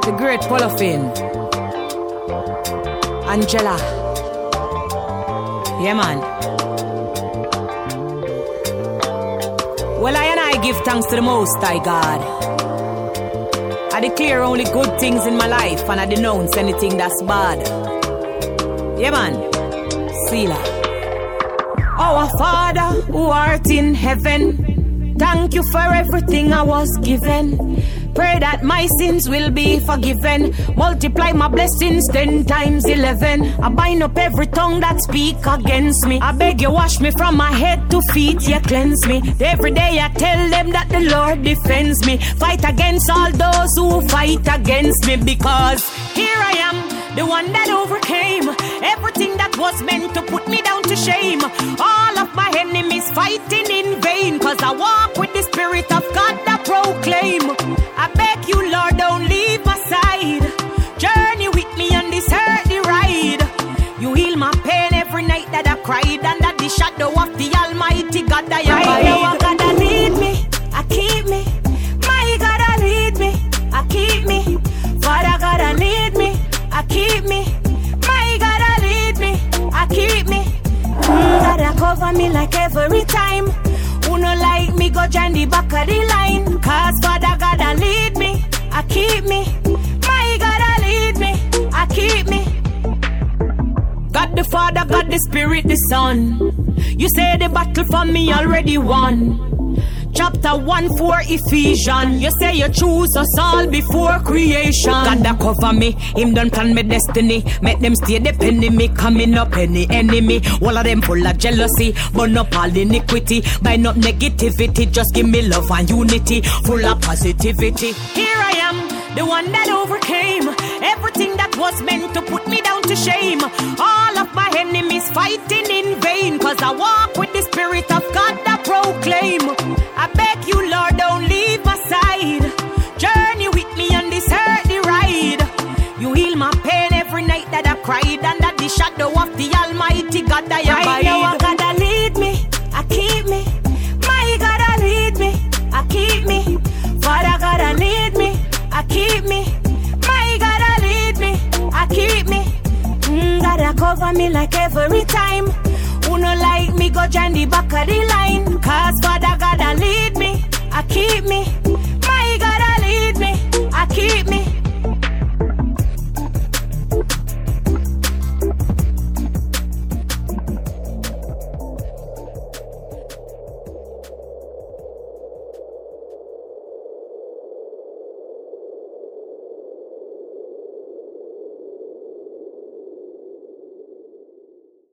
The great Polofin. Angela. Yeah, man. Well, I give thanks to the Most High God. I declare only good things in my life, and I denounce anything that's bad. Yeah, man. Selah. Our Father who art in heaven, thank you for everything I was given. Pray that my sins will be forgiven. Multiply my blessings 10 times 11. I bind up every tongue that speak against me. I beg you wash me from my head to feet, you cleanse me. Every day I tell them that the Lord defends me. Fight against all those who fight against me, because here I am, the one that overcame everything that was meant to put me down to shame. All of my enemies fighting in vain, cause I walk with the Spirit of God that proclaim. I beg you, Lord, don't leave my side. Journey with me on this earthly ride. You heal my pain every night that I cried, under the shadow of the Almighty God I abide. Know God that lead me, I keep me. My God that lead me, I keep me. Father God that lead me, I keep me. My God that lead me, I keep me. God that cover me like every time. Who no like me, go join the back of the line. Cause Father God that lead me, I keep me. My God that lead me, I keep me. God the Father, God the Spirit, the Son. You say the battle for me already won. Chapter 1:4 Ephesians. You say you choose us all before creation. God that cover me, him done plan my destiny. Make them stay depending me, coming up any enemy. All of them full of jealousy, burn up all iniquity. Bind up negativity, just give me love and unity. Full of positivity. Here I am, the one that overcame everything that was meant to put me down to shame. All of my enemies fighting in vain, cause I walk with the Spirit of God that proclaim. I beg you, Lord, don't leave my side. Journey with me on this earthly ride. You heal my pain every night that I cried, under the shadow of the Almighty God I abide. I know God that lead me, I keep me. My God that lead me, I keep me. Father God that lead me, I keep me. My God that lead me, I keep me. God that cover me like every time. Who no like me, go join the back of the line.